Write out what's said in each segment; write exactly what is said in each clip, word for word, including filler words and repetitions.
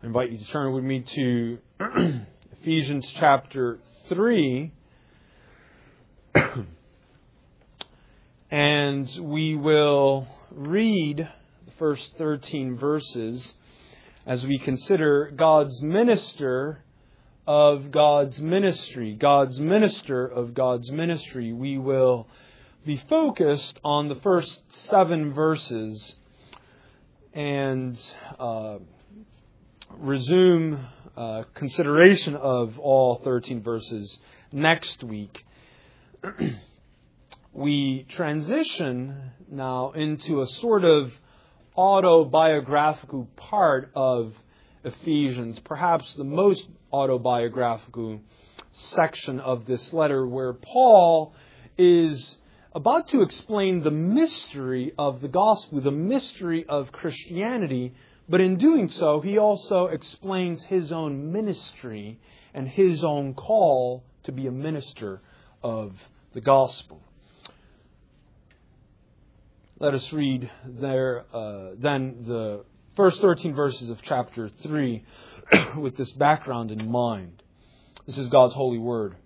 I invite you to turn with me to Ephesians chapter three. And we will read the first thirteen verses as we consider God's minister of God's ministry. God's minister of God's ministry. We will be focused on the first seven verses and uh, resume uh, consideration of all thirteen verses next week. We transition now into a sort of autobiographical part of Ephesians, perhaps the most autobiographical section of this letter, where Paul is about to explain the mystery of the gospel, the mystery of Christianity, but in doing so, he also explains his own ministry and his own call to be a minister of the gospel. Let us read there uh, then the first thirteen verses of chapter three with this background in mind. This is God's holy word.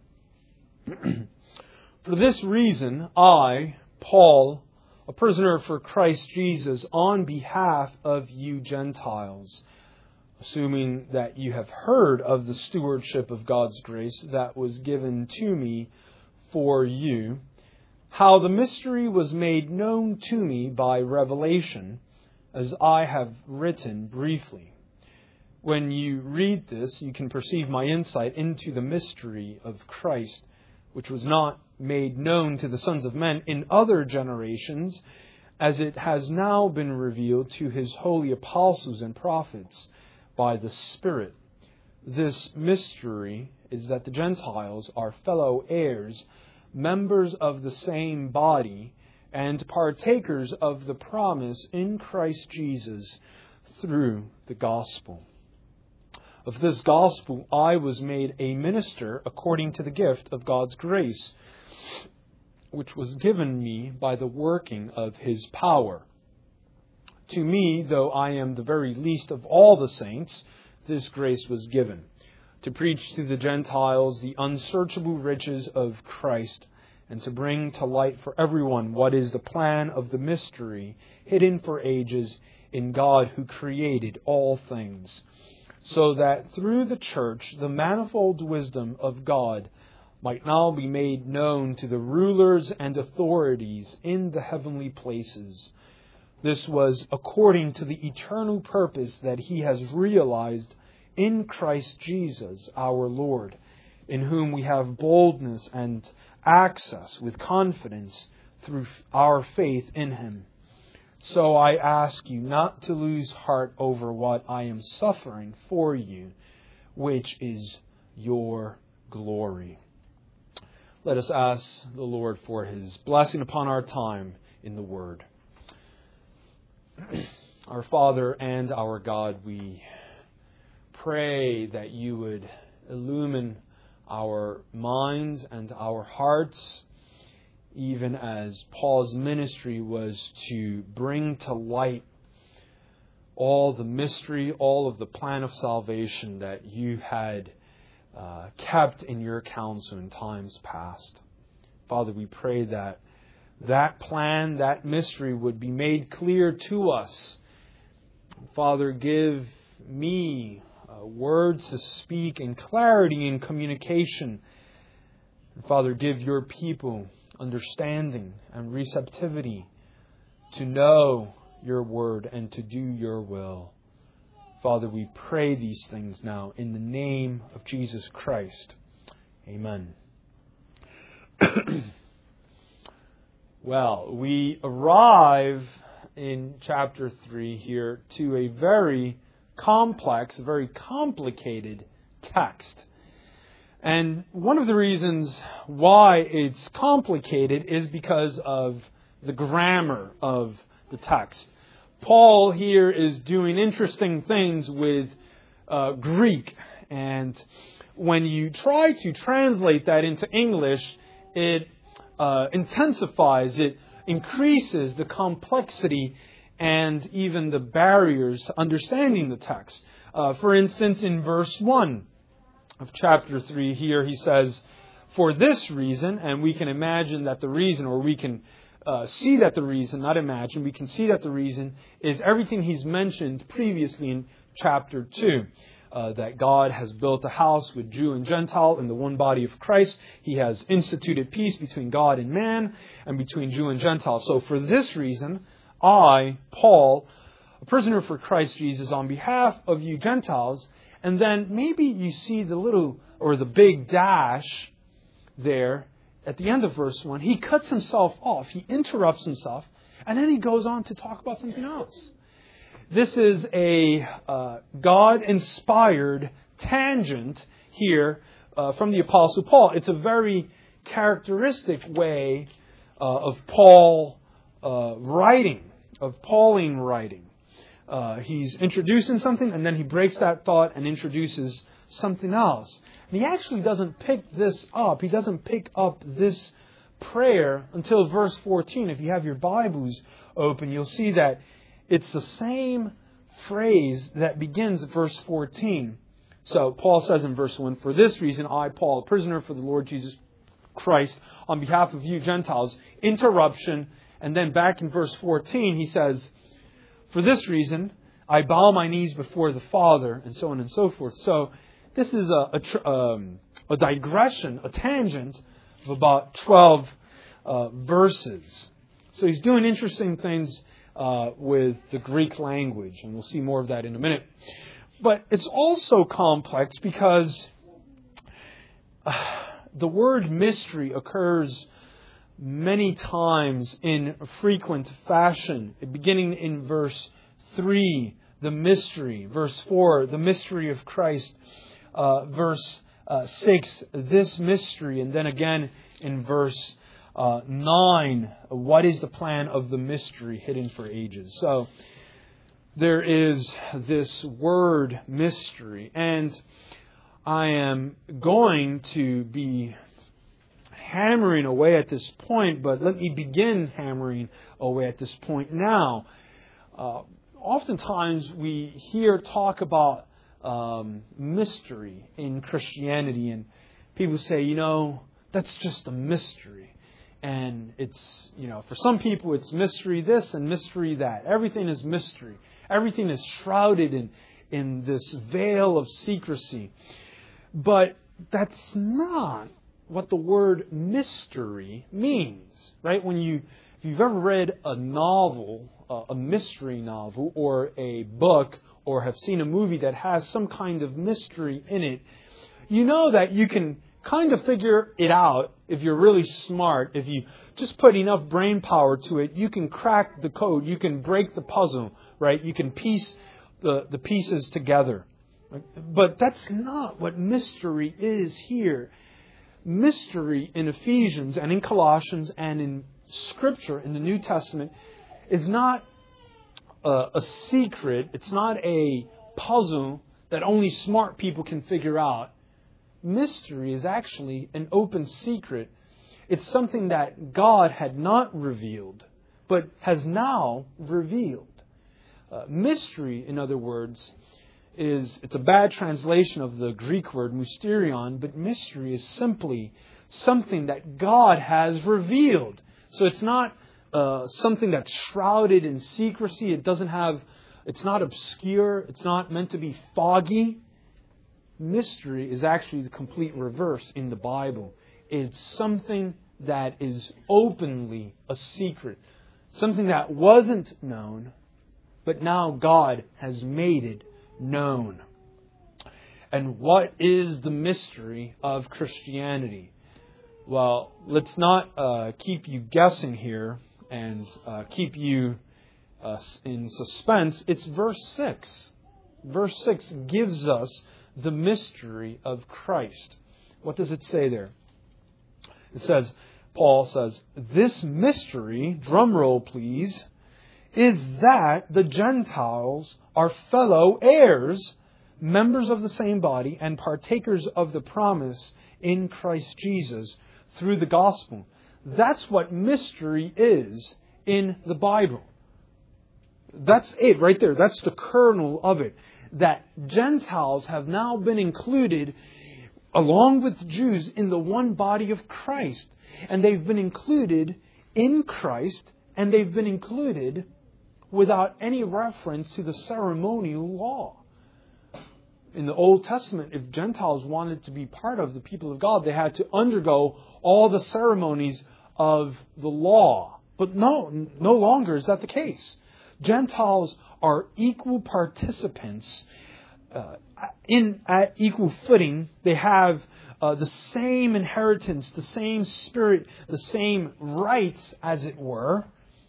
For this reason, I, Paul, a prisoner for Christ Jesus, on behalf of you Gentiles, assuming that you have heard of the stewardship of God's grace that was given to me for you, how the mystery was made known to me by revelation, as I have written briefly. When you read this, you can perceive my insight into the mystery of Christ, which was not made known to the sons of men in other generations, as it has now been revealed to his holy apostles and prophets by the Spirit. This mystery is that the Gentiles are fellow heirs, members of the same body, and partakers of the promise in Christ Jesus through the gospel. Of this gospel I was made a minister according to the gift of God's grace, which was given me by the working of his power. To me, though I am the very least of all the saints, this grace was given, to preach to the Gentiles the unsearchable riches of Christ, and to bring to light for everyone what is the plan of the mystery hidden for ages in God who created all things, so that through the church the manifold wisdom of God might now be made known to the rulers and authorities in the heavenly places. This was according to the eternal purpose that he has realized in Christ Jesus our Lord, in whom we have boldness and access with confidence through our faith in him. So I ask you not to lose heart over what I am suffering for you, which is your glory. Let us ask the Lord for his blessing upon our time in the Word. Our Father and our God, we pray that you would illumine our minds and our hearts, even as Paul's ministry was to bring to light all the mystery, all of the plan of salvation that you had uh, kept in your counsel in times past. Father, we pray that that plan, that mystery would be made clear to us. Father, give me Uh, words to speak and clarity in communication. And Father, give your people understanding and receptivity to know your word and to do your will. Father, we pray these things now in the name of Jesus Christ. Amen. Well, we arrive in chapter three here to a very complex, very complicated text. And one of the reasons why it's complicated is because of the grammar of the text. Paul here is doing interesting things with uh, Greek, and when you try to translate that into English, it uh, intensifies, it increases the complexity and even the barriers to understanding the text. Uh, for instance, in verse one of chapter three here, he says, "For this reason," and we can imagine that the reason, or we can uh, see that the reason, not imagine, we can see that the reason is everything he's mentioned previously in chapter two. Uh, that God has built a house with Jew and Gentile in the one body of Christ. He has instituted peace between God and man and between Jew and Gentile. So for this reason, I, Paul, a prisoner for Christ Jesus, on behalf of you Gentiles, and then maybe you see the little or the big dash there at the end of verse one. He cuts himself off. He interrupts himself, and then he goes on to talk about something else. This is a uh, God-inspired tangent here uh, from the Apostle Paul. It's a very characteristic way uh, of Paul uh, writing, of Pauline writing. Uh, he's introducing something, and then he breaks that thought and introduces something else. And he actually doesn't pick this up. He doesn't pick up this prayer until verse fourteen. If you have your Bibles open, you'll see that it's the same phrase that begins at verse fourteen. So Paul says in verse one, "For this reason, I, Paul, a prisoner for the Lord Jesus Christ, on behalf of you Gentiles," interruption, and then back in verse fourteen, he says, "For this reason, I bow my knees before the Father," and so on and so forth. So this is a, a, um, a digression, a tangent of about twelve uh, verses. So he's doing interesting things Uh, with the Greek language, and we'll see more of that in a minute. But it's also complex because uh, the word mystery occurs many times in frequent fashion. Beginning in verse three, the mystery. Verse four, the mystery of Christ. Uh, verse uh, six, this mystery. And then again in verse Uh, nine, what is the plan of the mystery hidden for ages? So there is this word mystery, and I am going to be hammering away at this point, but let me begin hammering away at this point now. Uh, oftentimes we hear talk about um, mystery in Christianity, and people say, you know, that's just a mystery. And it's, you know, for some people it's mystery this and mystery that. Everything is mystery. Everything is shrouded in, in this veil of secrecy. But that's not what the word mystery means, right? When you, if you've ever read a novel, uh, a mystery novel, or a book, or have seen a movie that has some kind of mystery in it, you know that you can kind of figure it out. If you're really smart, if you just put enough brain power to it, you can crack the code. You can break the puzzle, right? You can piece the, the pieces together. But that's not what mystery is here. Mystery in Ephesians and in Colossians and in Scripture, in the New Testament, is not a, a secret. It's not a puzzle that only smart people can figure out. Mystery is actually an open secret. It's something that God had not revealed, but has now revealed. Uh, mystery, in other words, is, it's a bad translation of the Greek word mysterion, but mystery is simply something that God has revealed. So it's not uh, something that's shrouded in secrecy. It doesn't have, it's not obscure. It's not meant to be foggy. Mystery is actually the complete reverse in the Bible. It's something that is openly a secret. Something that wasn't known, but now God has made it known. And what is the mystery of Christianity? Well, let's not uh, keep you guessing here and uh, keep you uh, in suspense. It's verse six. Verse six gives us the mystery of Christ. What does it say there? It says, Paul says, "This mystery," drum roll please, "is that the Gentiles are fellow heirs, members of the same body, and partakers of the promise in Christ Jesus through the gospel." That's what mystery is in the Bible. That's it right there. That's the kernel of it. That Gentiles have now been included along with Jews in the one body of Christ. And they've been included in Christ, and they've been included without any reference to the ceremonial law. In the Old Testament, if Gentiles wanted to be part of the people of God, they had to undergo all the ceremonies of the law. But no, no longer is that the case. Gentiles are equal participants uh, in at equal footing. They have uh, the same inheritance, the same spirit, the same rights, as it were,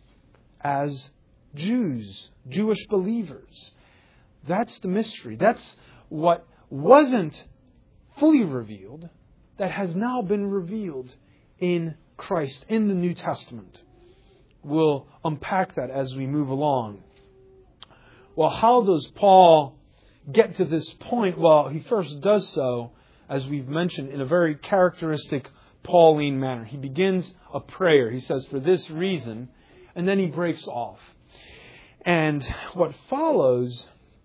as Jews, Jewish believers. That's the mystery. That's what wasn't fully revealed, that has now been revealed in Christ, in the New Testament. We'll unpack that as we move along. Well, how does Paul get to this point? Well, he first does so, as we've mentioned, in a very characteristic Pauline manner. He begins a prayer. He says, for this reason, and then he breaks off. And what follows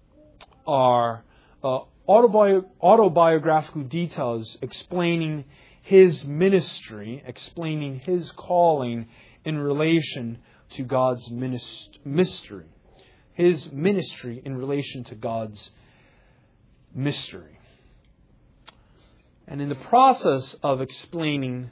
are uh, autobi- autobiographical details explaining his ministry, explaining his calling in relation to God's minist- mystery. His ministry in relation to God's mystery. And in the process of explaining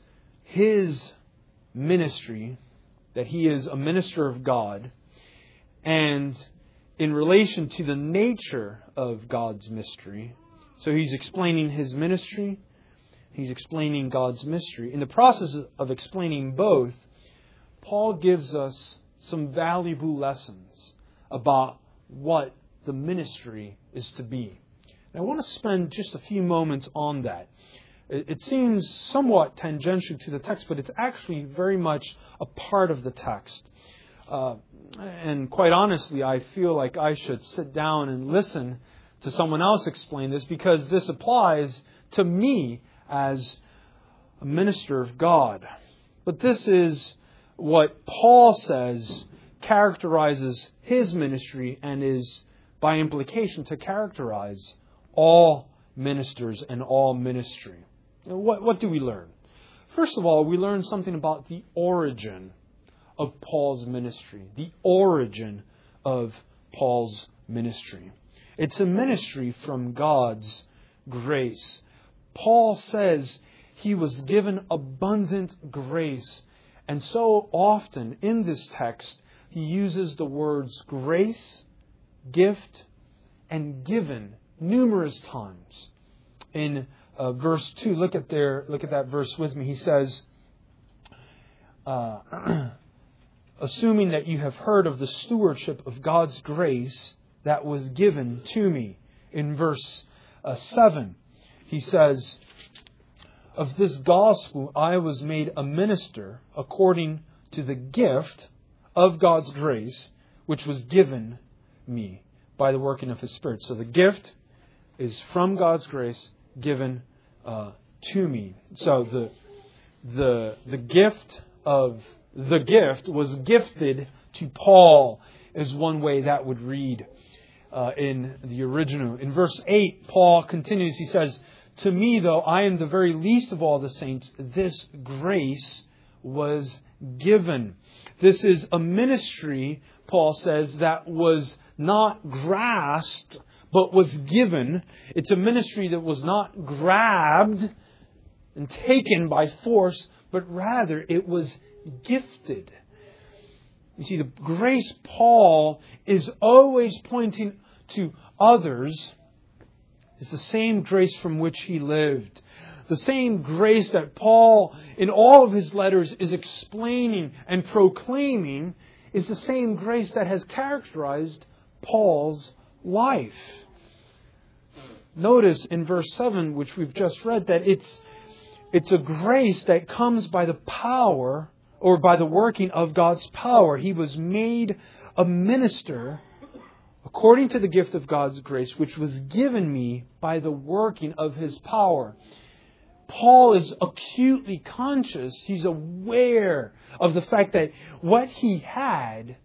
his ministry, that he is a minister of God, and in relation to the nature of God's mystery, so he's explaining his ministry, he's explaining God's mystery. In the process of explaining both, Paul gives us some valuable lessons about what the ministry is to be. And I want to spend just a few moments on that. It seems somewhat tangential to the text, but it's actually very much a part of the text. Uh, and quite honestly, I feel like I should sit down and listen to someone else explain this, because this applies to me as a minister of God. But this is what Paul says characterizes his ministry, and is by implication to characterize all ministers and all ministry. What, what do we learn? First of all, we learn something about the origin of Paul's ministry. The origin of Paul's ministry. It's a ministry from God's grace. Paul says he was given abundant grace. And so often in this text, he uses the words grace, gift, and given numerous times. In uh, verse two, look at there, look at that verse with me. He says, uh, assuming that you have heard of the stewardship of God's grace that was given to me. In verse uh, seven, he says, of this gospel I was made a minister according to the gift of God's grace, which was given me by the working of His Spirit. So the gift is from God's grace given uh, to me. So the the the gift of the gift was gifted to Paul, is one way that would read uh, in the original. In verse eight, Paul continues. He says, to me, though I am the very least of all the saints, this grace was given. This is a ministry, Paul says, that was not grasped, but was given. It's a ministry that was not grabbed and taken by force, but rather it was gifted. You see, the grace Paul is always pointing to others is the same grace from which he lived. The same grace that Paul, in all of his letters, is explaining and proclaiming is the same grace that has characterized Paul's life. Notice in verse seven, which we've just read, that it's it's a grace that comes by the power or by the working of God's power. He was made a minister according to the gift of God's grace, which was given me by the working of His power. Paul is acutely conscious. He's aware of the fact that what he had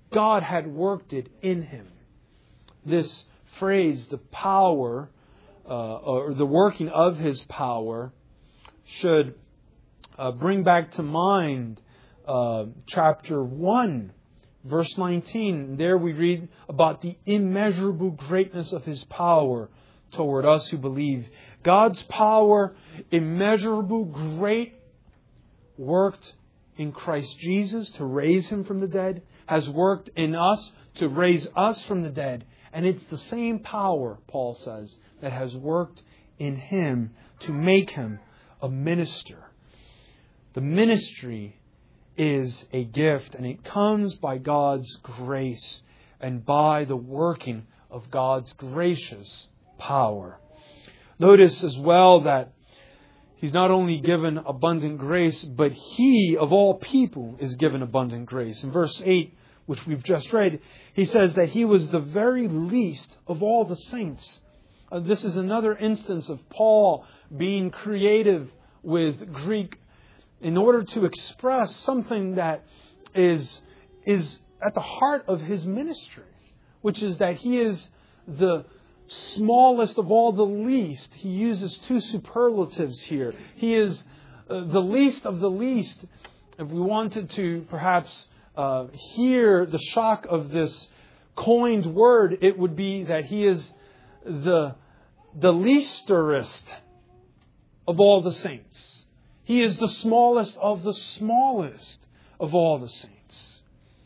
God had worked it in him. This phrase, the power, uh, or the working of his power, should uh, bring back to mind uh, chapter one, verse nineteen. There we read about the immeasurable greatness of his power toward us who believe. God's power, immeasurable, great, worked in Christ Jesus to raise him from the dead, has worked in us to raise us from the dead. And it's the same power, Paul says, that has worked in him to make him a minister. The ministry is a gift, and it comes by God's grace and by the working of God's gracious power. Notice as well that he's not only given abundant grace, but he, of all people, is given abundant grace. In verse eight, which we've just read, he says that he was the very least of all the saints. Uh, this is another instance of Paul being creative with Greek in order to express something that is, is at the heart of his ministry, which is that he is the smallest of all the least. He uses two superlatives here. He is uh, the least of the least. If we wanted to perhaps uh, hear the shock of this coined word, it would be that he is the, the leasterest of all the saints. He is the smallest of the smallest of all the saints.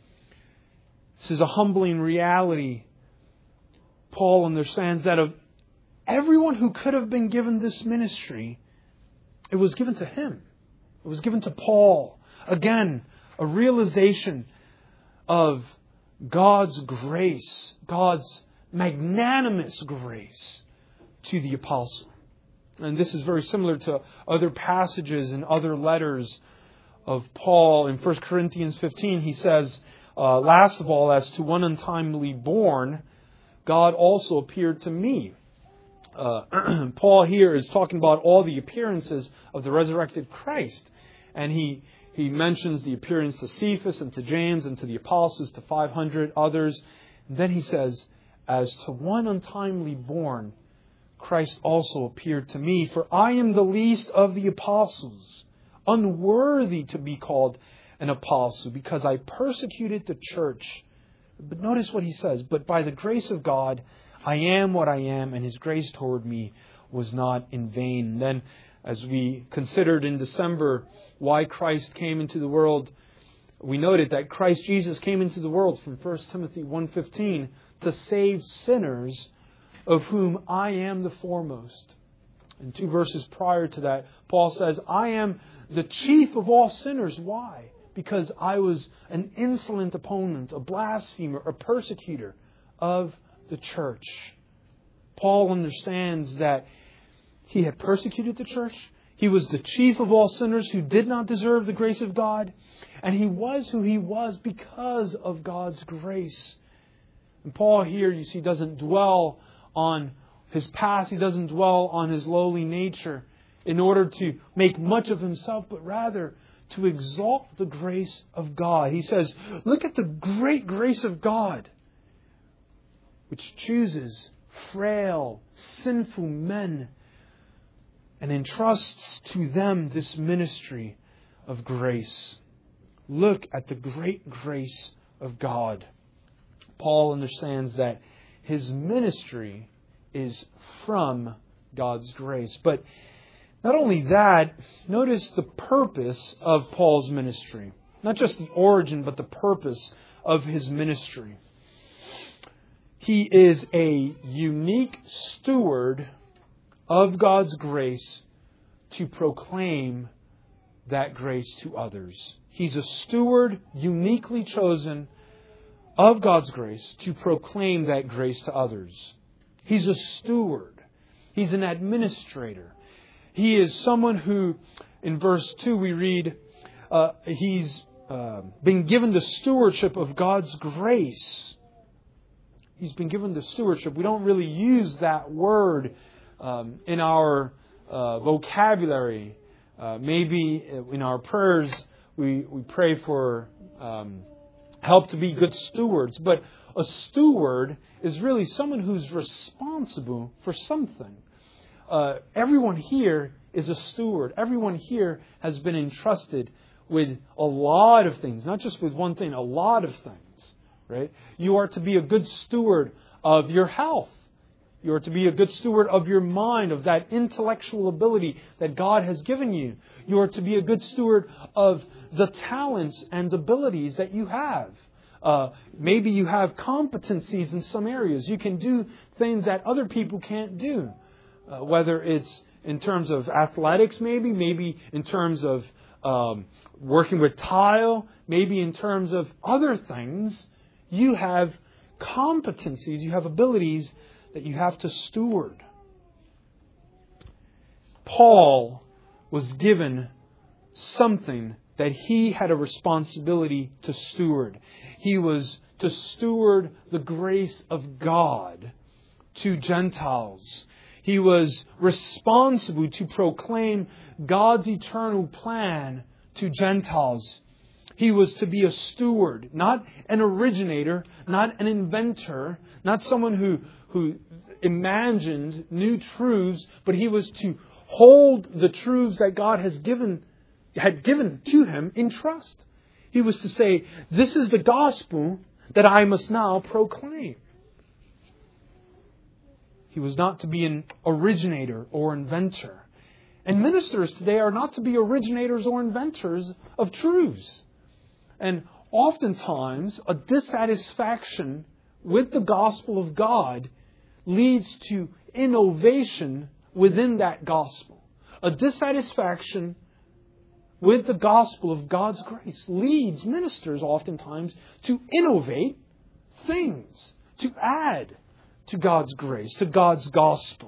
This is a humbling reality. Paul understands that of everyone who could have been given this ministry, it was given to him. It was given to Paul. Again, a realization of God's grace, God's magnanimous grace to the apostle. And this is very similar to other passages in other letters of Paul. In First Corinthians fifteen, he says, uh, last of all, as to one untimely born, God also appeared to me. Uh, Paul here is talking about all the appearances of the resurrected Christ. And he, he mentions the appearance to Cephas and to James and to the apostles, to five hundred others. And then he says, as to one untimely born, Christ also appeared to me. For I am the least of the apostles, unworthy to be called an apostle, because I persecuted the church. But notice what he says, but by the grace of God, I am what I am, and his grace toward me was not in vain. And then, as we considered in December why Christ came into the world, we noted that Christ Jesus came into the world from First Timothy one fifteen to save sinners, of whom I am the foremost. And two verses prior to that, Paul says, I am the chief of all sinners. Why? Because I was an insolent opponent, a blasphemer, a persecutor of the church. Paul understands that he had persecuted the church. He was the chief of all sinners who did not deserve the grace of God. And he was who he was because of God's grace. And Paul here, you see, doesn't dwell on his past. He doesn't dwell on his lowly nature in order to make much of himself, but rather to exalt the grace of God. He says, look at the great grace of God, which chooses frail, sinful men and entrusts to them this ministry of grace. Look at the great grace of God. Paul understands that his ministry is from God's grace. But not only that, notice the purpose of Paul's ministry. Not just the origin, but the purpose of his ministry. He is a unique steward of God's grace to proclaim that grace to others. He's a steward uniquely chosen of God's grace to proclaim that grace to others. He's a steward. He's an administrator. He is someone who, in verse two we read, uh, he's uh, been given the stewardship of God's grace. He's been given the stewardship. We don't really use that word um, in our uh, vocabulary. Uh, maybe in our prayers we, we pray for um, help to be good stewards. But a steward is really someone who's responsible for something. Uh, everyone here is a steward. Everyone here has been entrusted with a lot of things, not just with one thing, a lot of things, right? You are to be a good steward of your health. You are to be a good steward of your mind, of that intellectual ability that God has given you. You are to be a good steward of the talents and abilities that you have. Uh, maybe you have competencies in some areas. You can do things that other people can't do. Uh, whether it's in terms of athletics, maybe, maybe in terms of um, working with tile, maybe in terms of other things. You have competencies, you have abilities that you have to steward. Paul was given something that he had a responsibility to steward. He was to steward the grace of God to Gentiles. He was responsible to proclaim God's eternal plan to Gentiles. He was to be a steward, not an originator, not an inventor, not someone who, who imagined new truths, but he was to hold the truths that God has given, had given to him in trust. He was to say, this is the gospel that I must now proclaim. He was not to be an originator or inventor. And ministers today are not to be originators or inventors of truths. And oftentimes, a dissatisfaction with the gospel of God leads to innovation within that gospel. A dissatisfaction with the gospel of God's grace leads ministers oftentimes to innovate things, to add to God's grace, to God's gospel.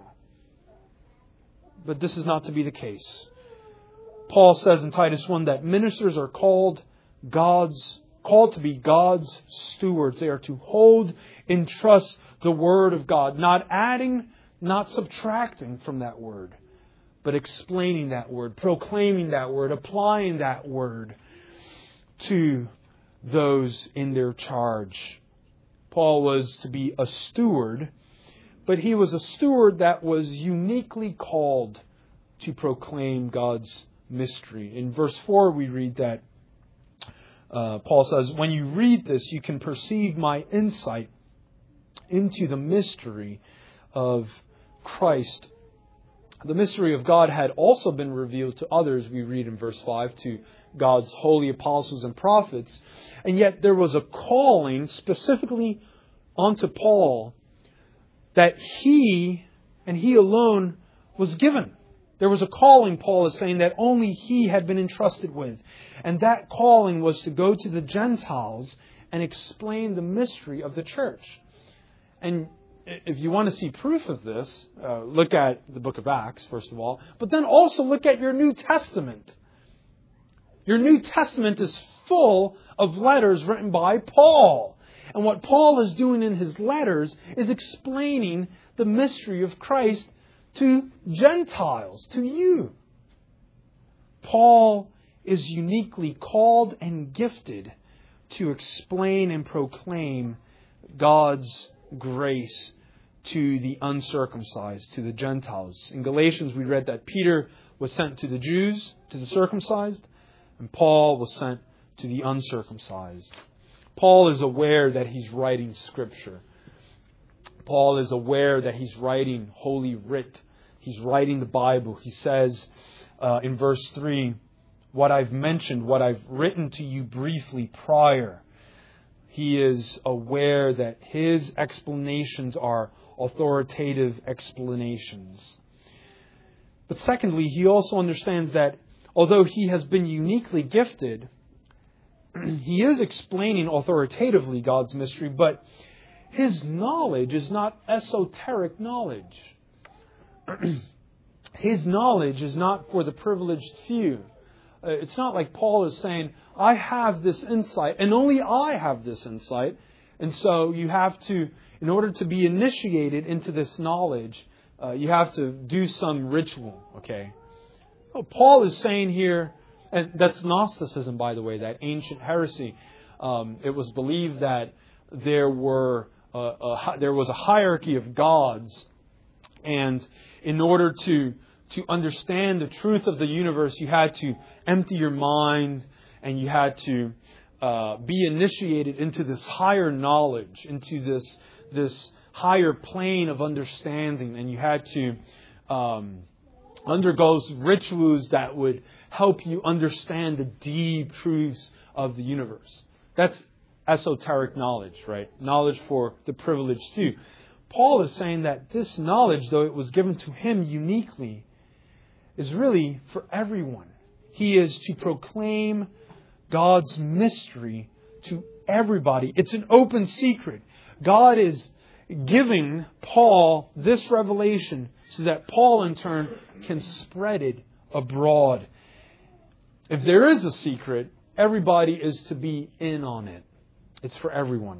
But this is not to be the case. Paul says in Titus one that ministers are called God's called to be God's stewards. They are to hold in trust the Word of God, not adding, not subtracting from that Word, but explaining that Word, proclaiming that Word, applying that Word to those in their charge. Paul was to be a steward, but he was a steward that was uniquely called to proclaim God's mystery. In verse four we read that uh, Paul says, when you read this, you can perceive my insight into the mystery of Christ. The mystery of God had also been revealed to others, we read in verse five, to God's holy apostles and prophets. And yet there was a calling specifically onto Paul that he and he alone was given. There was a calling, Paul is saying, that only he had been entrusted with. And that calling was to go to the Gentiles and explain the mystery of the church. And if you want to see proof of this, uh, look at the book of Acts, first of all. But then also look at your New Testament. Your New Testament is full of letters written by Paul. And what Paul is doing in his letters is explaining the mystery of Christ to Gentiles, to you. Paul is uniquely called and gifted to explain and proclaim God's grace to the uncircumcised, to the Gentiles. In Galatians, we read that Peter was sent to the Jews, to the circumcised, and Paul was sent to the uncircumcised. Paul is aware that he's writing Scripture. Paul is aware that he's writing Holy Writ. He's writing the Bible. He says uh, in verse three, what I've mentioned, what I've written to you briefly prior. He is aware that his explanations are authoritative explanations. But secondly, he also understands that although he has been uniquely gifted, he is explaining authoritatively God's mystery, but his knowledge is not esoteric knowledge. His knowledge is not for the privileged few. Uh, it's not like Paul is saying, I have this insight, and only I have this insight. And so you have to, in order to be initiated into this knowledge, uh, you have to do some ritual, okay? Well, Paul is saying here, and that's Gnosticism, by the way, that ancient heresy. um, it was believed that there were a, a, there was a hierarchy of gods, and in order to to understand the truth of the universe, you had to empty your mind, and you had to uh, be initiated into this higher knowledge, into this this higher plane of understanding, and you had to um, undergo rituals that would help you understand the deep truths of the universe. That's esoteric knowledge, right? Knowledge for the privileged few. Paul is saying that this knowledge, though it was given to him uniquely, is really for everyone. He is to proclaim God's mystery to everybody. It's an open secret. God is giving Paul this revelation so that Paul in turn can spread it abroad. If there is a secret, everybody is to be in on it. It's for everyone.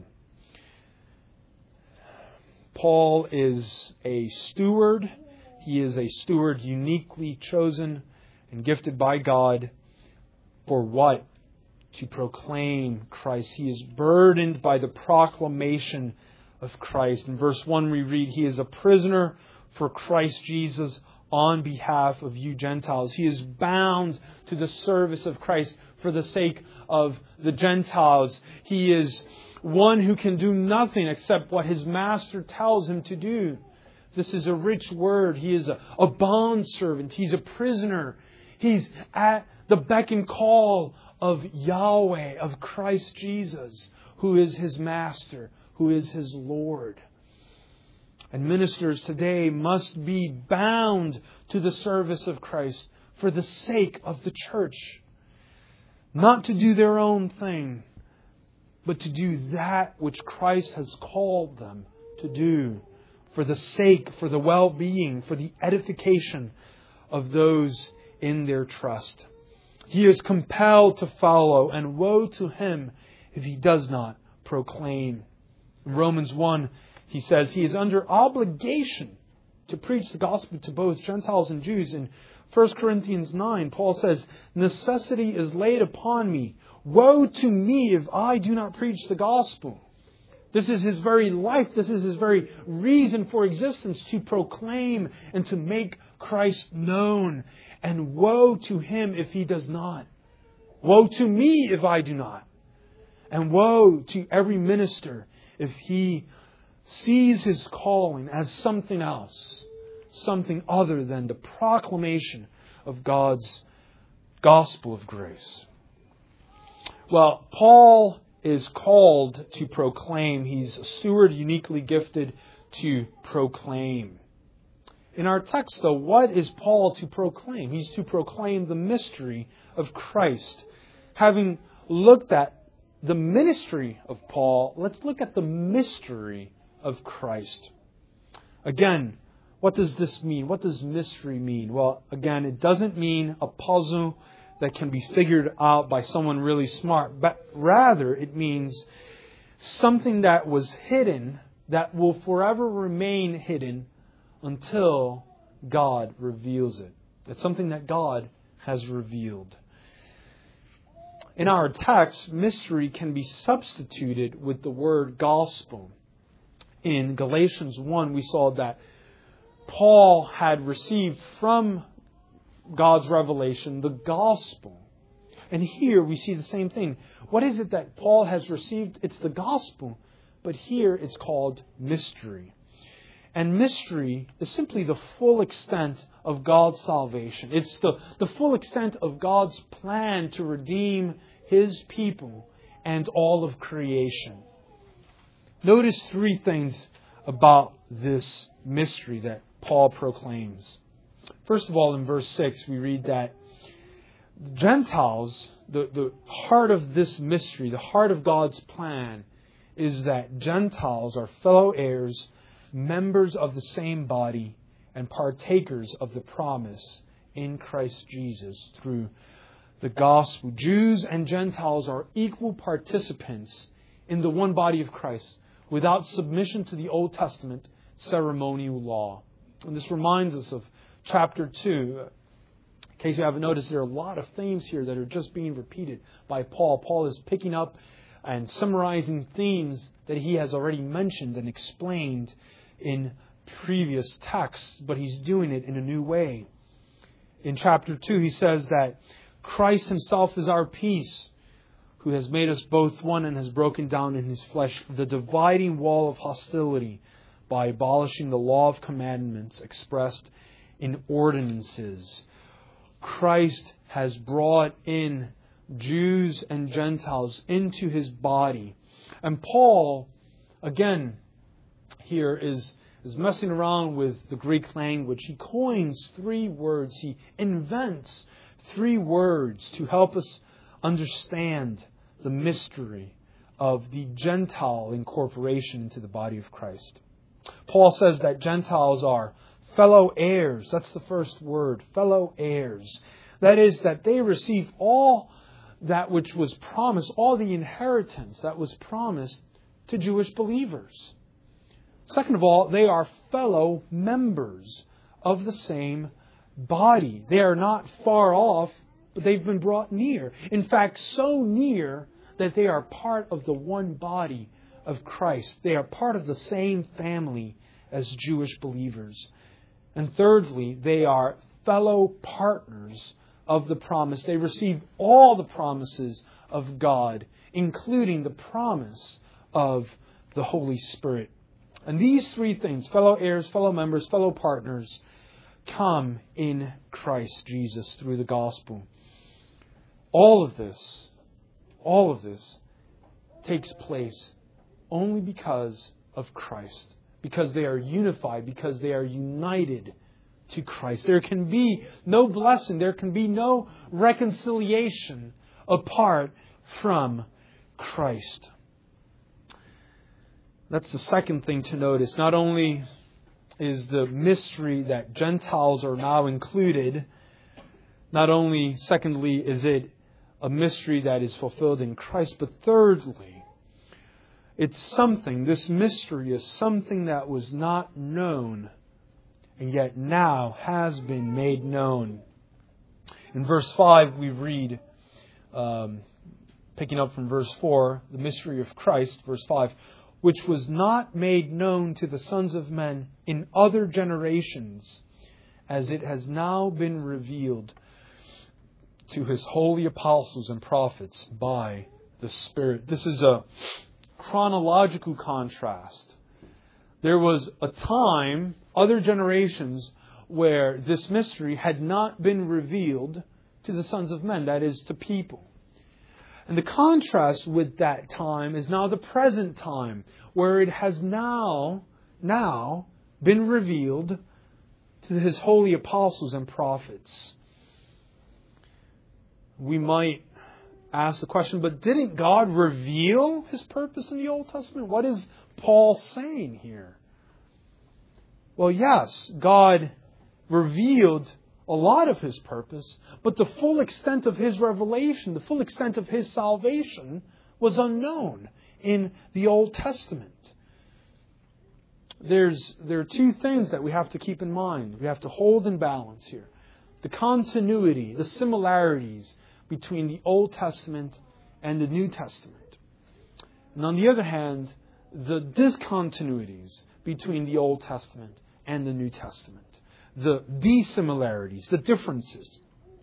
Paul is a steward. He is a steward uniquely chosen and gifted by God for what? To proclaim Christ. He is burdened by the proclamation of Christ. In verse one we read, He is a prisoner for Christ Jesus on behalf of you Gentiles. He is bound to the service of Christ for the sake of the Gentiles. He is one who can do nothing except what his master tells him to do. This is a rich word. He is a, a bondservant. He's a prisoner. He's at the beck and call of Yahweh, of Christ Jesus, who is his master, who is his Lord. And ministers today must be bound to the service of Christ for the sake of the church. Not to do their own thing, but to do that which Christ has called them to do for the sake, for the well-being, for the edification of those in their trust. He is compelled to follow, and woe to him if he does not proclaim. In Romans one, he says he is under obligation to preach the gospel to both Gentiles and Jews. In First Corinthians nine, Paul says, necessity is laid upon me. Woe to me if I do not preach the gospel. This is his very life. This is his very reason for existence, to proclaim and to make Christ known. And woe to him if he does not. Woe to me if I do not. And woe to every minister if he sees his calling as something else, something other than the proclamation of God's gospel of grace. Well, Paul is called to proclaim. He's a steward uniquely gifted to proclaim. In our text, though, what is Paul to proclaim? He's to proclaim the mystery of Christ. Having looked at the ministry of Paul, let's look at the mystery of Christ. Again, what does this mean? What does mystery mean? Well, again, it doesn't mean a puzzle that can be figured out by someone really smart, but rather it means something that was hidden that will forever remain hidden until God reveals it. It's something that God has revealed. In our text, mystery can be substituted with the word gospel. In Galatians one, we saw that Paul had received from God's revelation the gospel. And here we see the same thing. What is it that Paul has received? It's the gospel. But here it's called mystery. And mystery is simply the full extent of God's salvation. It's the, the full extent of God's plan to redeem His people and all of creation. Notice three things about this mystery that Paul proclaims. First of all, in verse six, we read that Gentiles, the, the heart of this mystery, the heart of God's plan, is that Gentiles are fellow heirs, members of the same body, and partakers of the promise in Christ Jesus through the gospel. Jews and Gentiles are equal participants in the one body of Christ without submission to the Old Testament ceremonial law. And this reminds us of chapter two. In case you haven't noticed, there are a lot of themes here that are just being repeated by Paul. Paul is picking up and summarizing themes that he has already mentioned and explained in previous texts, but he's doing it in a new way. In chapter two, he says that Christ himself is our peace, who has made us both one and has broken down in his flesh the dividing wall of hostility by abolishing the law of commandments expressed in ordinances. Christ has brought in Jews and Gentiles into his body. And Paul, again, here is, is messing around with the Greek language. He coins three words. He invents three words to help us understand the mystery of the Gentile incorporation into the body of Christ. Paul says that Gentiles are fellow heirs. That's the first word, fellow heirs. That is, that they receive all that which was promised, all the inheritance that was promised to Jewish believers. Second of all, they are fellow members of the same body. They are not far off, but they've been brought near. In fact, so near that they are part of the one body of Christ. They are part of the same family as Jewish believers. And thirdly, they are fellow partners of the promise. They receive all the promises of God, including the promise of the Holy Spirit. And these three things, fellow heirs, fellow members, fellow partners, come in Christ Jesus through the gospel. All of this, all of this takes place only because of Christ. Because they are unified, because they are united to Christ. There can be no blessing, there can be no reconciliation apart from Christ. That's the second thing to notice. Not only is the mystery that Gentiles are now included, not only, secondly, is it a mystery that is fulfilled in Christ, but thirdly, it's something, this mystery is something that was not known and yet now has been made known. In verse five we read, um, picking up from verse four, the mystery of Christ, verse five, which was not made known to the sons of men in other generations, as it has now been revealed to his holy apostles and prophets by the Spirit. This is a chronological contrast. There was a time, other generations, where this mystery had not been revealed to the sons of men, that is, to people. And the contrast with that time is now the present time, where it has now, now been revealed to his holy apostles and prophets. We might ask the question, but didn't God reveal his purpose in the Old Testament? What is Paul saying here? Well, yes, God revealed a lot of his purpose, but the full extent of his revelation, the full extent of his salvation was unknown in the Old Testament. There's, there are two things that we have to keep in mind. We have to hold in balance here. The continuity, the similarities between the Old Testament and the New Testament. And on the other hand, the discontinuities between the Old Testament and the New Testament. The dissimilarities, the differences.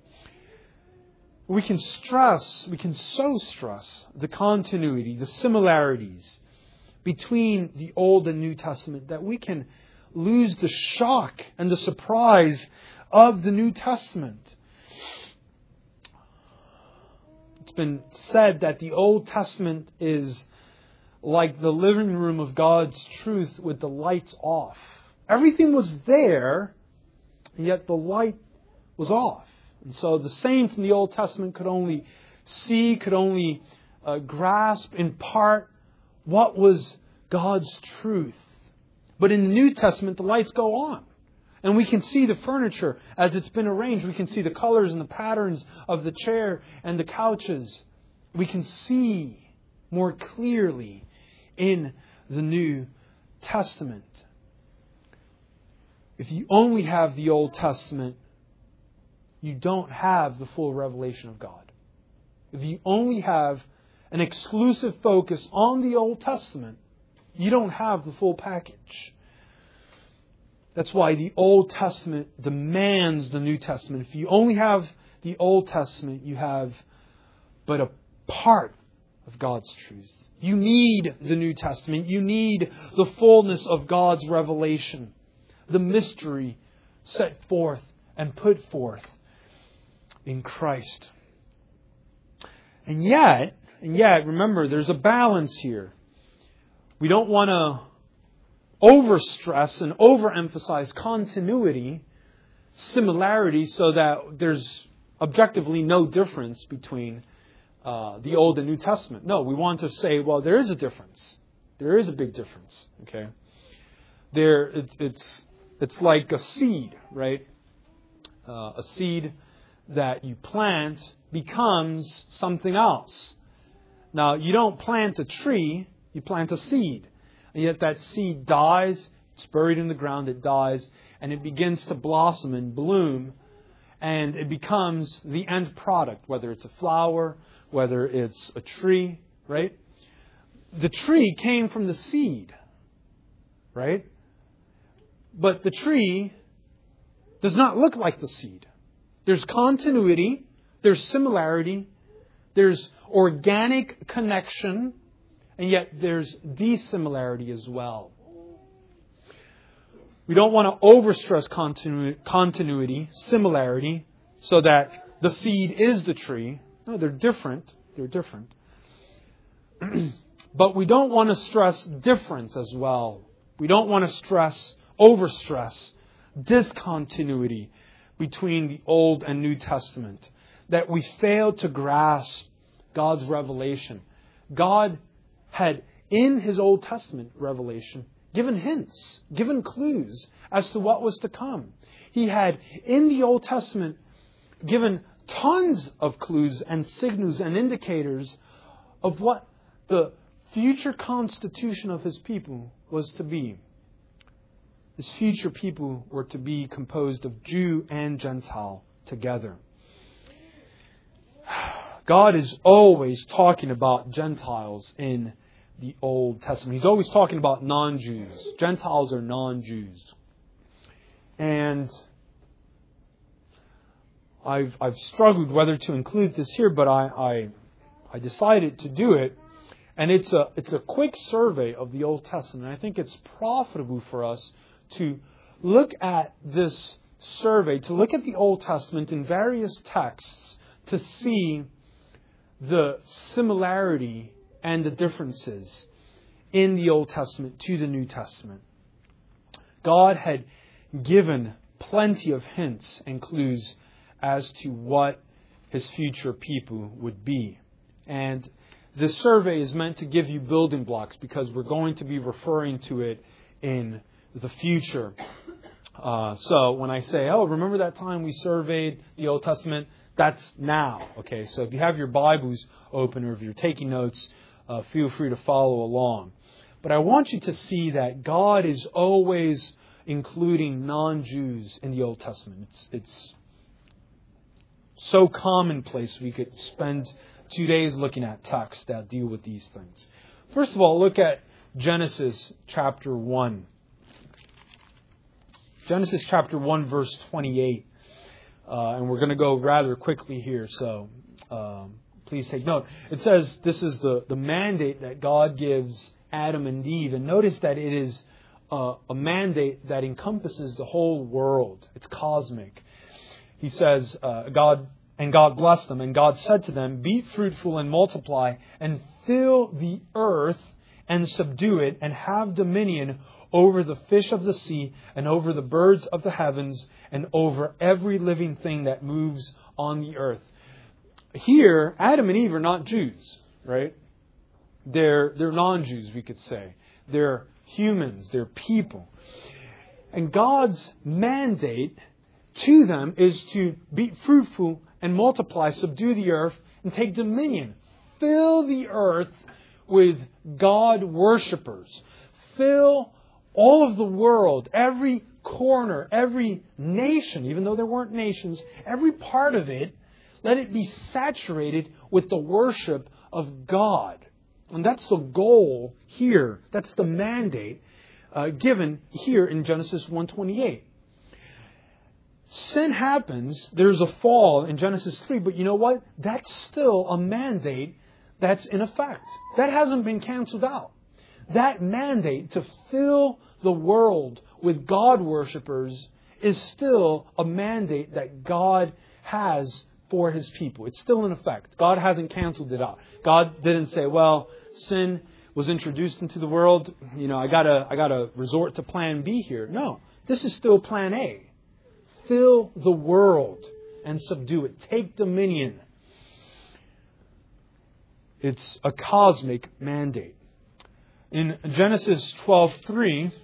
We can stress, we can so stress the continuity, the similarities between the Old and New Testament that we can lose the shock and the surprise of the New Testament. It's been said that the Old Testament is like the living room of God's truth with the lights off. Everything was there, and yet the light was off. And so the saints in the Old Testament could only see, could only uh, grasp in part what was God's truth. But in the New Testament, the lights go on. And we can see the furniture as it's been arranged. We can see the colors and the patterns of the chair and the couches. We can see more clearly in the New Testament. If you only have the Old Testament, you don't have the full revelation of God. If you only have an exclusive focus on the Old Testament, you don't have the full package. That's why the Old Testament demands the New Testament. If you only have the Old Testament, you have but a part of God's truth. You need the New Testament. You need the fullness of God's revelation, the mystery set forth and put forth in Christ. And yet, and yet, remember, there's a balance here. We don't want to overstress and overemphasize continuity, similarity, so that there's objectively no difference between uh, the Old and New Testament. No, we want to say, well, there is a difference. There is a big difference. Okay, there it's it's it's like a seed, right? Uh, a seed that you plant becomes something else. Now, you don't plant a tree, you plant a seed. And yet that seed dies, it's buried in the ground, it dies, and it begins to blossom and bloom, and it becomes the end product, whether it's a flower, whether it's a tree, right? The tree came from the seed, right? But the tree does not look like the seed. There's continuity, there's similarity, there's organic connection, and yet there's dissimilarity as well. We don't want to overstress continu- continuity, similarity, so that the seed is the tree. No, they're different. They're different. But we don't want to stress difference as well. We don't want to stress, overstress discontinuity between the Old and New Testament. That we fail to grasp God's revelation. God had, in His Old Testament revelation, given hints, given clues as to what was to come. He had, in the Old Testament, given tons of clues and signals and indicators of what the future constitution of His people was to be. His future people were to be composed of Jew and Gentile together. God is always talking about Gentiles in the Old Testament. He's always talking about non-Jews. Gentiles are non-Jews. And I've I've struggled whether to include this here, but I, I I decided to do it. And it's a it's a quick survey of the Old Testament. I think it's profitable for us to look at this survey, to look at the Old Testament in various texts to see the similarity and the differences in the Old Testament to the New Testament. God had given plenty of hints and clues as to what His future people would be. And this survey is meant to give you building blocks because we're going to be referring to it in the future. Uh, so when I say, oh, remember that time we surveyed the Old Testament? That's now. Okay, so if you have your Bibles open or if you're taking notes, uh, feel free to follow along. But I want you to see that God is always including non-Jews in the Old Testament. It's, it's so commonplace we could spend two days looking at texts that deal with these things. First of all, look at Genesis chapter one. Genesis chapter one, verse twenty-eight. Uh, and we're going to go rather quickly here, so um, please take note. It says this is the, the mandate that God gives Adam and Eve. And notice that it is uh, a mandate that encompasses the whole world. It's cosmic. He says, uh, God and God blessed them, and God said to them, be fruitful and multiply, and fill the earth and subdue it, and have dominion over the fish of the sea, and over the birds of the heavens, and over every living thing that moves on the earth. Here, Adam and Eve are not Jews, right? They're, they're non-Jews, we could say. They're humans, they're people. And God's mandate to them is to be fruitful and multiply, subdue the earth, and take dominion. Fill the earth with God worshippers. Fill all of the world, every corner, every nation, even though there weren't nations, every part of it, let it be saturated with the worship of God. And that's the goal here. That's the mandate uh, given here in Genesis one twenty-eight. Sin happens. There's a fall in Genesis three. But you know what? That's still a mandate that's in effect. That hasn't been canceled out. That mandate to fill the world with God worshippers is still a mandate that God has for His people. It's still in effect. God hasn't canceled it out. God didn't say, well, sin was introduced into the world. You know, I gotta, I gotta resort to plan B here. No, this is still plan A. Fill the world and subdue it. Take dominion. It's a cosmic mandate. In Genesis twelve three,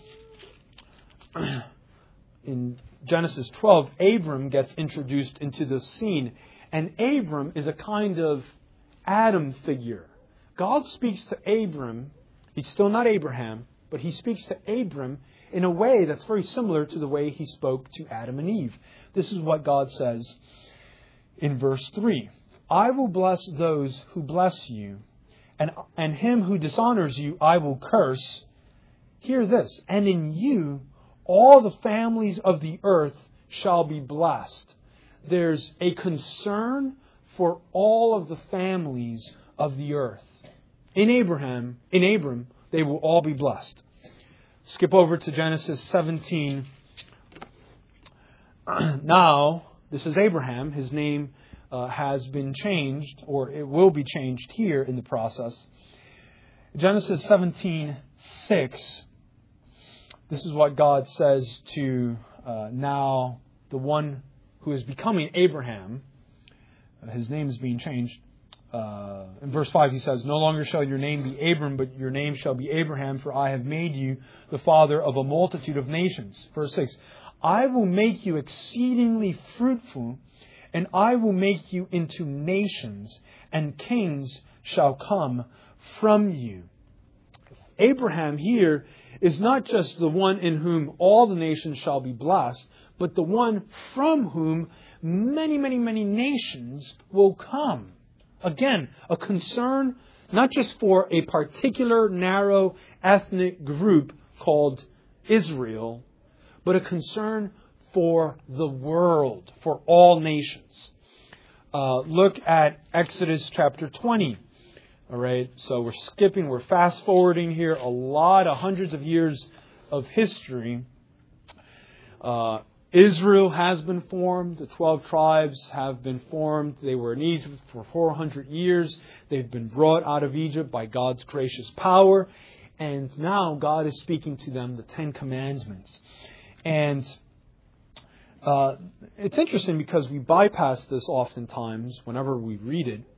in Genesis twelve, Abram gets introduced into the scene. And Abram is a kind of Adam figure. God speaks to Abram. He's still not Abraham, but He speaks to Abram in a way that's very similar to the way He spoke to Adam and Eve. This is what God says in verse three. I will bless those who bless you, and, and him who dishonors you I will curse. Hear this, and in you all the families of the earth shall be blessed. There's a concern for all of the families of the earth. In Abraham, in Abram, they will all be blessed. Skip over to Genesis seventeen. Now, this is Abraham. His name uh, has been changed, or it will be changed here in the process. Genesis seventeen six. This is what God says to uh, now the one who is becoming Abraham. Uh, his name is being changed. Uh, in verse five, he says, no longer shall your name be Abram, but your name shall be Abraham, for I have made you the father of a multitude of nations. Verse six, I will make you exceedingly fruitful, and I will make you into nations, and kings shall come from you. Abraham here is not just the one in whom all the nations shall be blessed, but the one from whom many, many, many nations will come. Again, a concern not just for a particular narrow ethnic group called Israel, but a concern for the world, for all nations. Uh, look at Exodus chapter twenty. All right, so we're skipping, we're fast forwarding here a lot of hundreds of years of history. Uh, Israel has been formed. The twelve tribes have been formed. They were in Egypt for four hundred years. They've been brought out of Egypt by God's gracious power. And now God is speaking to them the Ten Commandments. And uh, it's interesting because we bypass this oftentimes whenever we read it.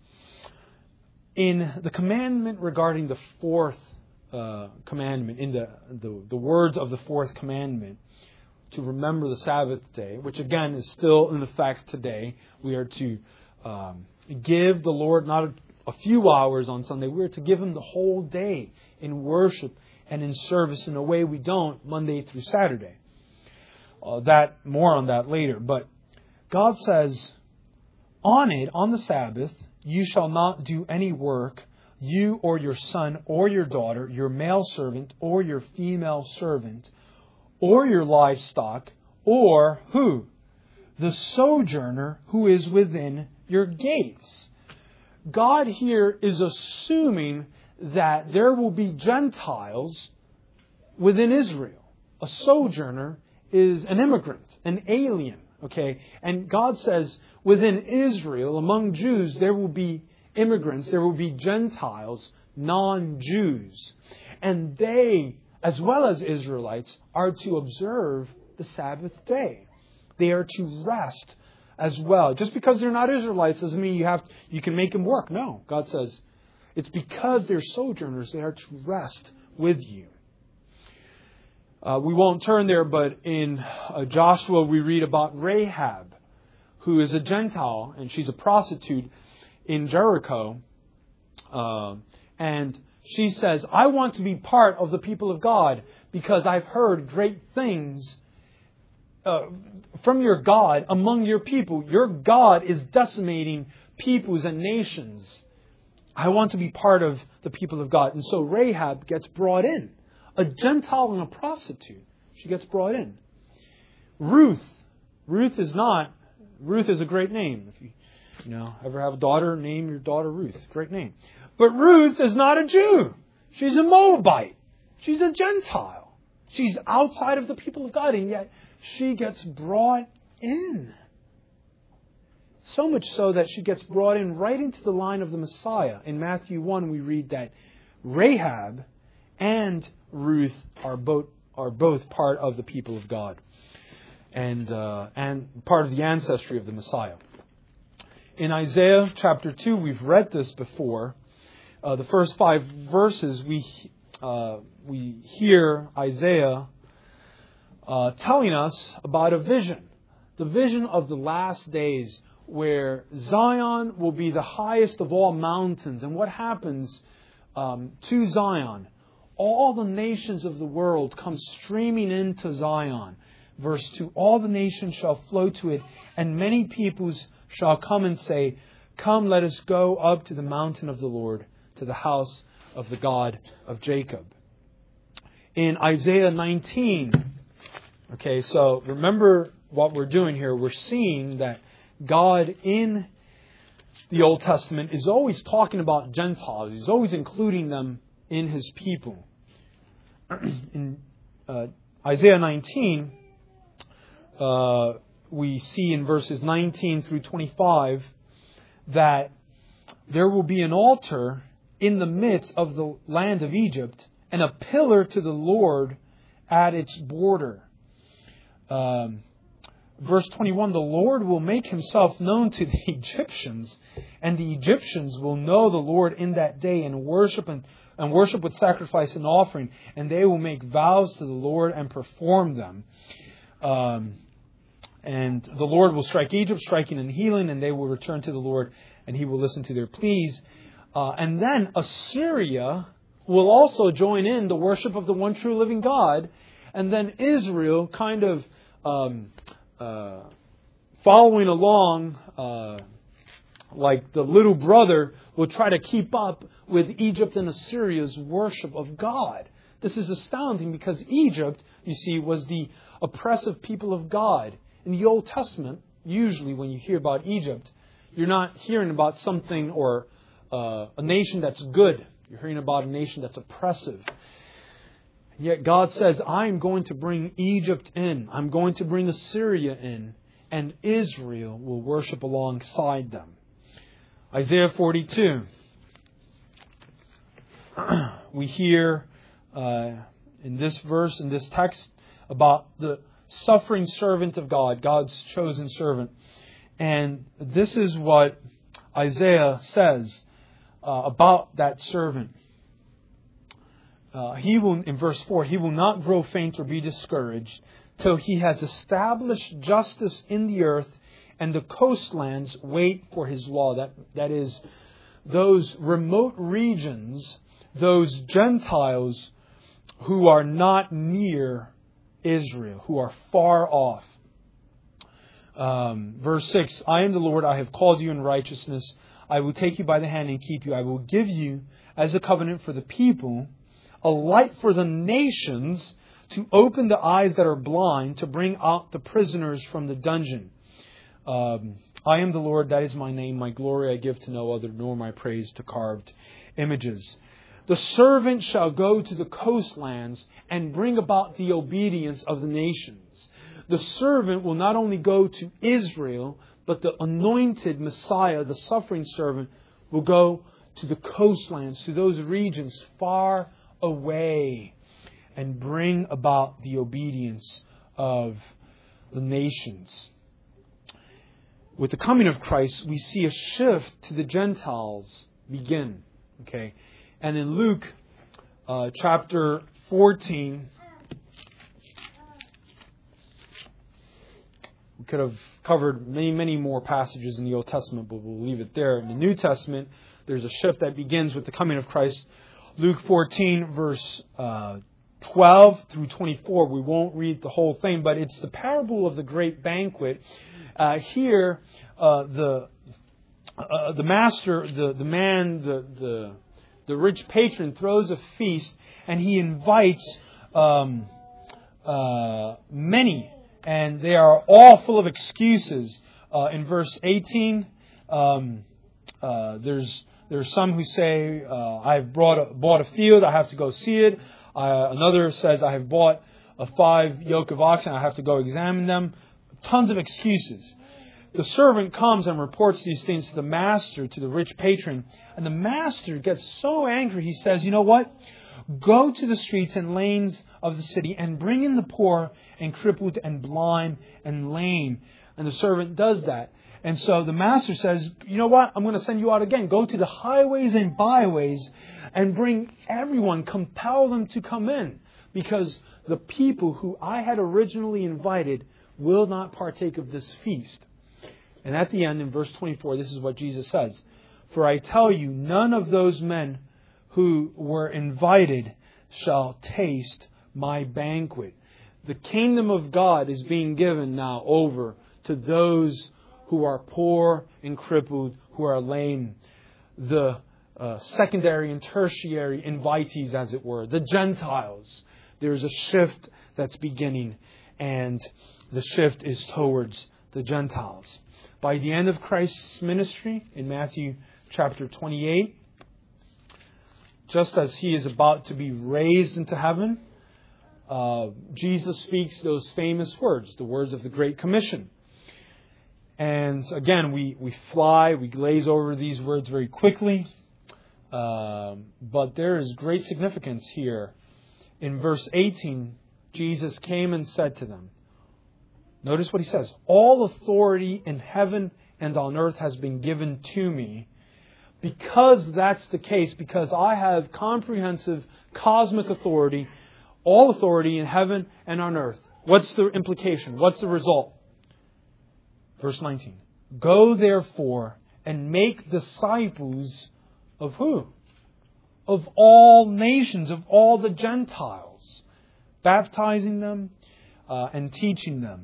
In the commandment regarding the fourth uh, commandment, in the, the, the words of the fourth commandment, to remember the Sabbath day, which again is still in effect today. We are to um, give the Lord not a, a few hours on Sunday. We are to give Him the whole day in worship and in service in a way we don't Monday through Saturday. Uh, that more on that later. But God says, on it, on the Sabbath, you shall not do any work, you or your son or your daughter, your male servant or your female servant, or your livestock, or who? The sojourner who is within your gates. God here is assuming that there will be Gentiles within Israel. A sojourner is an immigrant, an alien. Okay, and God says within Israel, among Jews, there will be immigrants, there will be Gentiles, non-Jews. And they, as well as Israelites, are to observe the Sabbath day. They are to rest as well. Just because they're not Israelites doesn't mean you have to, you can make them work. No, God says it's because they're sojourners they are to rest with you. Uh, we won't turn there, but in uh, Joshua we read about Rahab, who is a Gentile, and she's a prostitute in Jericho. Uh, and she says, I want to be part of the people of God because I've heard great things uh, from your God among your people. Your God is decimating peoples and nations. I want to be part of the people of God. And so Rahab gets brought in. A Gentile and a prostitute. She gets brought in. Ruth. Ruth is not. Ruth is a great name. If you, you know, ever have a daughter, name your daughter Ruth. Great name. But Ruth is not a Jew. She's a Moabite. She's a Gentile. She's outside of the people of God, and yet she gets brought in. So much so that she gets brought in right into the line of the Messiah. In Matthew one, we read that Rahab and Ruth are both are both part of the people of God, and uh, and part of the ancestry of the Messiah. In Isaiah chapter two, we've read this before. Uh, the first five verses, we uh, we hear Isaiah uh, telling us about a vision, the vision of the last days, where Zion will be the highest of all mountains. And what happens um, to Zion? All the nations of the world come streaming into Zion. Verse two, all the nations shall flow to it, and many peoples shall come and say, come, let us go up to the mountain of the Lord, to the house of the God of Jacob. In Isaiah nineteen, okay, so remember what we're doing here. We're seeing that God in the Old Testament is always talking about Gentiles. He's always including them in His people. In uh, Isaiah nineteen, uh, we see in verses nineteen through twenty-five that there will be an altar in the midst of the land of Egypt and a pillar to the Lord at its border. Um, verse twenty-one, the Lord will make Himself known to the Egyptians, and the Egyptians will know the Lord in that day and worship and, and worship with sacrifice and offering, and they will make vows to the Lord and perform them. Um, and the Lord will strike Egypt, striking and healing, and they will return to the Lord, and He will listen to their pleas. Uh, and then Assyria will also join in the worship of the one true living God. And then Israel kind of um, uh, following along uh, like the little brother will try to keep up with Egypt and Assyria's worship of God. This is astounding because Egypt, you see, was the oppressive people of God. In the Old Testament, usually when you hear about Egypt, you're not hearing about something or uh, a nation that's good. You're hearing about a nation that's oppressive. And yet God says, I'm going to bring Egypt in. I'm going to bring Assyria in. And Israel will worship alongside them. Isaiah forty-two. We hear uh, in this verse, in this text, about the suffering servant of God, God's chosen servant. And this is what Isaiah says uh, about that servant. Uh, he will, in verse four, he will not grow faint or be discouraged till he has established justice in the earth, and the coastlands wait for his law. That that is, those remote regions, those Gentiles who are not near Israel, who are far off. Um, verse six, I am the Lord, I have called you in righteousness. I will take you by the hand and keep you. I will give you as a covenant for the people, a light for the nations, to open the eyes that are blind, to bring out the prisoners from the dungeon. Um, I am the Lord, that is my name. My glory I give to no other, nor my praise to carved images. The servant shall go to the coastlands and bring about the obedience of the nations. The servant will not only go to Israel, but the anointed Messiah, the suffering servant, will go to the coastlands, to those regions far away, and bring about the obedience of the nations. With the coming of Christ, we see a shift to the Gentiles begin. Okay, and in Luke uh, chapter fourteen, we could have covered many, many more passages in the Old Testament, but we'll leave it there. In the New Testament, there's a shift that begins with the coming of Christ. Luke fourteen, verse uh, twelve through twenty-four. We won't read the whole thing, but it's the parable of the great banquet. Uh, here, uh, the uh, the master, the, the man, the, the, the rich patron throws a feast and he invites um, uh, many, and they are all full of excuses. Uh, in verse eighteen, um, uh, there's there's some who say, uh, I've brought a, bought a field, I have to go see it. Uh, another says, I have bought a five yoke of oxen, I have to go examine them. Tons of excuses. The servant comes and reports these things to the master, to the rich patron. And the master gets so angry, he says, you know what? Go to the streets and lanes of the city and bring in the poor and crippled and blind and lame. And the servant does that. And so the master says, you know what? I'm going to send you out again. Go to the highways and byways and bring everyone, compel them to come in. Because the people who I had originally invited will not partake of this feast. And at the end, in verse twenty-four, this is what Jesus says. For I tell you, none of those men who were invited shall taste my banquet. The kingdom of God is being given now over to those who are poor and crippled, who are lame. The uh, secondary and tertiary invitees, as it were. The Gentiles. There's a shift that's beginning, and the shift is towards the Gentiles. By the end of Christ's ministry, in Matthew chapter twenty-eight, just as He is about to be raised into heaven, uh, Jesus speaks those famous words, the words of the Great Commission. And again, we, we fly, we glaze over these words very quickly, uh, but there is great significance here. In verse eighteen, Jesus came and said to them, notice what He says, all authority in heaven and on earth has been given to me. Because that's the case, because I have comprehensive cosmic authority, all authority in heaven and on earth. What's the implication? What's the result? Verse nineteen. Go therefore and make disciples of who? Of all nations, of all the Gentiles. Baptizing them uh, and teaching them.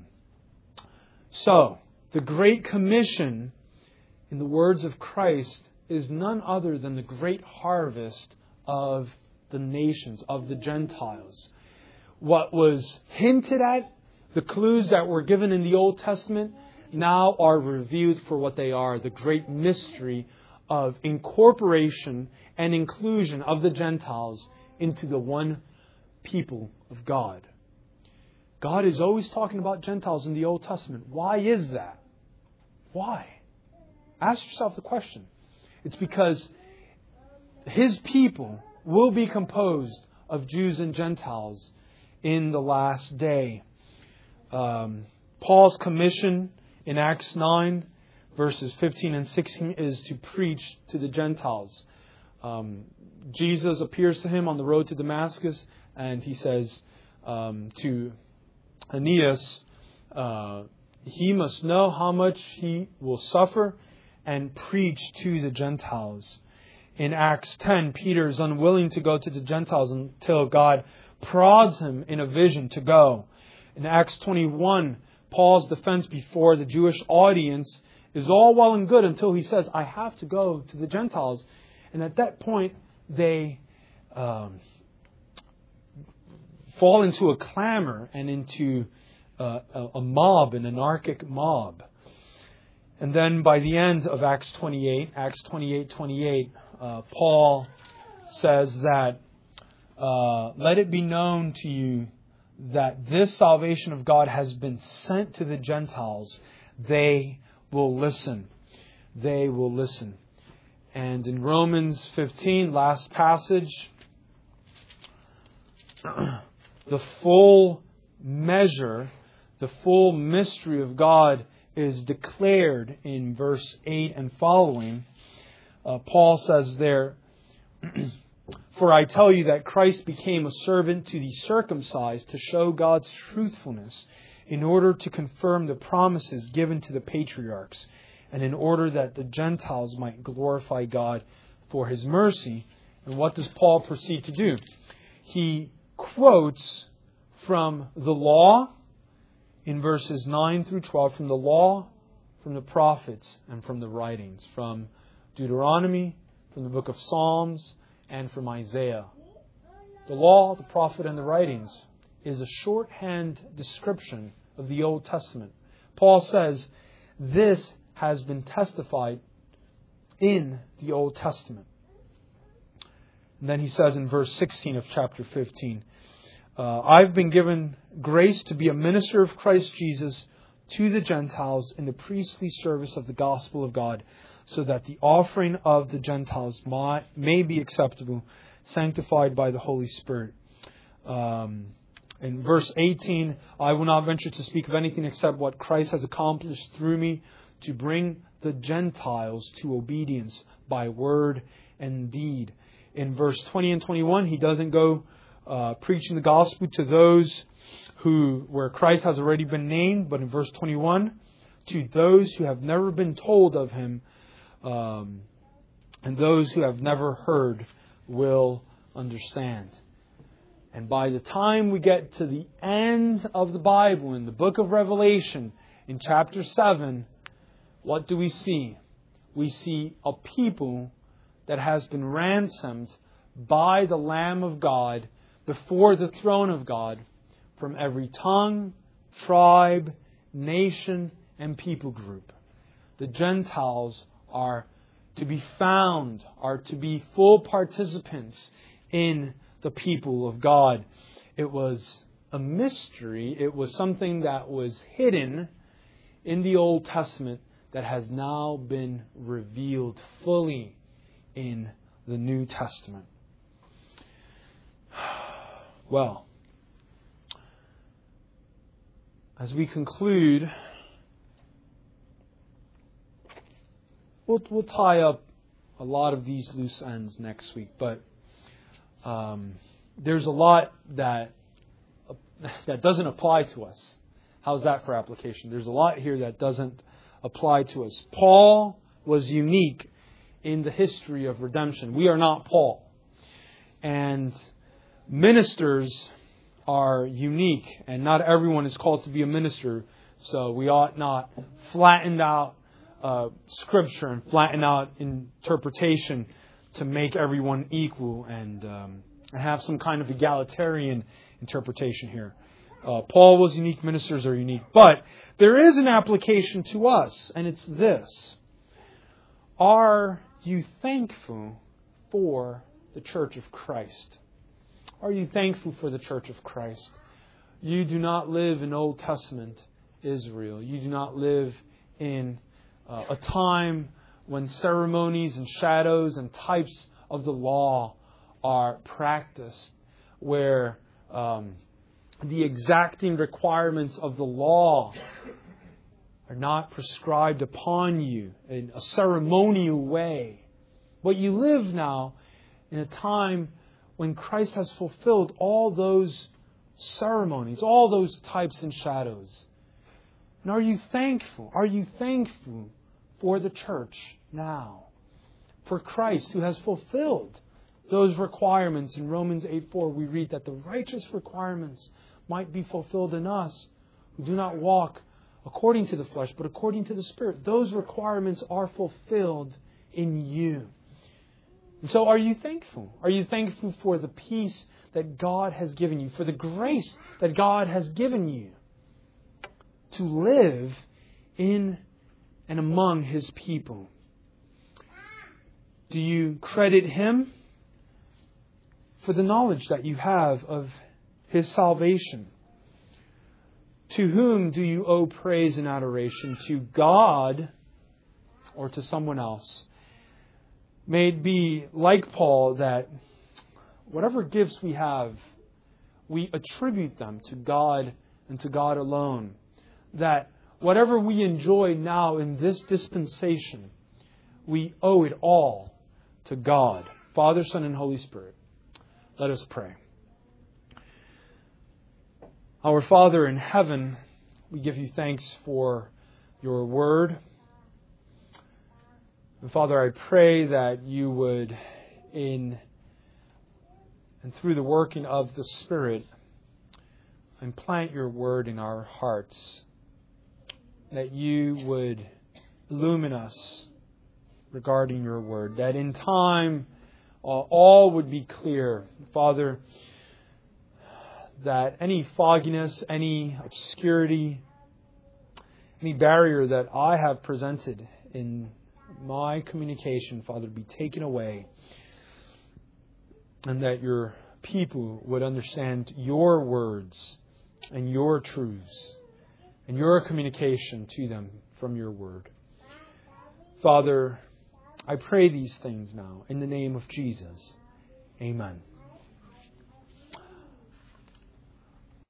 So, the Great Commission, in the words of Christ, is none other than the great harvest of the nations, of the Gentiles. What was hinted at, the clues that were given in the Old Testament, now are revealed for what they are, the great mystery of incorporation and inclusion of the Gentiles into the one people of God. God is always talking about Gentiles in the Old Testament. Why is that? Why? Ask yourself the question. It's because His people will be composed of Jews and Gentiles in the last day. Um, Paul's commission in Acts nine, verses fifteen and sixteen, is to preach to the Gentiles. Um, Jesus appears to him on the road to Damascus, and He says um, to Aeneas, uh, he must know how much he will suffer and preach to the Gentiles. In Acts ten, Peter is unwilling to go to the Gentiles until God prods him in a vision to go. In Acts twenty-one, Paul's defense before the Jewish audience is all well and good until he says, I have to go to the Gentiles. And at that point, they um, fall into a clamor and into uh, a, a mob, an anarchic mob. And then by the end of Acts twenty-eight, Acts twenty-eight twenty-eight, uh, Paul says that, uh, let it be known to you that this salvation of God has been sent to the Gentiles. They will listen. They will listen. And in Romans fifteen, last passage, the full measure, the full mystery of God is declared in verse eight and following. Uh, Paul says there, for I tell you that Christ became a servant to the circumcised to show God's truthfulness, in order to confirm the promises given to the patriarchs, and in order that the Gentiles might glorify God for His mercy. And what does Paul proceed to do? He quotes from the law in verses nine through twelve, from the law, from the prophets and from the writings, from Deuteronomy, from the book of Psalms, and from Isaiah. The law, the prophet, and the writings is a shorthand description of the Old Testament. Paul says this has been testified in the Old Testament. And then he says in verse sixteen of chapter fifteen, uh, I've been given grace to be a minister of Christ Jesus to the Gentiles in the priestly service of the gospel of God, so that the offering of the Gentiles might, may be acceptable, sanctified by the Holy Spirit. Um, in verse eighteen, I will not venture to speak of anything except what Christ has accomplished through me to bring the Gentiles to obedience by word and deed. In verse twenty and twenty-one, he doesn't go uh, preaching the gospel to those who where Christ has already been named, but in verse twenty-one, to those who have never been told of Him, um, and those who have never heard will understand. And by the time we get to the end of the Bible, in the book of Revelation, in chapter seven, what do we see? We see a people that has been ransomed by the Lamb of God before the throne of God from every tongue, tribe, nation, and people group. The Gentiles are to be found, are to be full participants in the people of God. It was a mystery. It was something that was hidden in the Old Testament that has now been revealed fully in the New Testament. Well, as we conclude, we'll, we'll tie up a lot of these loose ends next week, but um, there's a lot that that doesn't apply to us. How's that for application? There's a lot here that doesn't apply to us. Paul was unique in the history of redemption. We are not Paul. And ministers are unique, and not everyone is called to be a minister. So we ought not flatten out uh, Scripture and flatten out interpretation to make everyone equal and, um, and have some kind of egalitarian interpretation here. Uh, Paul was unique, ministers are unique. But there is an application to us, and it's this. Are you thankful for the Church of Christ? Are you thankful for the Church of Christ? You do not live in Old Testament Israel. You do not live in uh, a time when ceremonies and shadows and types of the law are practiced, where um, the exacting requirements of the law are not prescribed upon you in a ceremonial way. But you live now in a time when Christ has fulfilled all those ceremonies, all those types and shadows. And are you thankful? Are you thankful for the church now? For Christ, who has fulfilled those requirements. In Romans eight four, we read that the righteous requirements might be fulfilled in us who do not walk according to the flesh, but according to the Spirit. Those requirements are fulfilled in you. And so are you thankful? Are you thankful for the peace that God has given you, for the grace that God has given you to live in and among His people? Do you credit Him for the knowledge that you have of His salvation? To whom do you owe praise and adoration? To God or to someone else? May it be like Paul that whatever gifts we have, we attribute them to God and to God alone. That whatever we enjoy now in this dispensation, we owe it all to God, Father, Son, and Holy Spirit. Let us pray. Our Father in heaven, we give you thanks for your word. And Father, I pray that you would, in and through the working of the Spirit, implant your word in our hearts. That you would illumine us regarding your word, that in time uh, all would be clear. Father, that any fogginess, any obscurity, any barrier that I have presented in my communication, Father, be taken away, and that your people would understand your words and your truths and your communication to them from your word. Father, I pray these things now in the name of Jesus. Amen.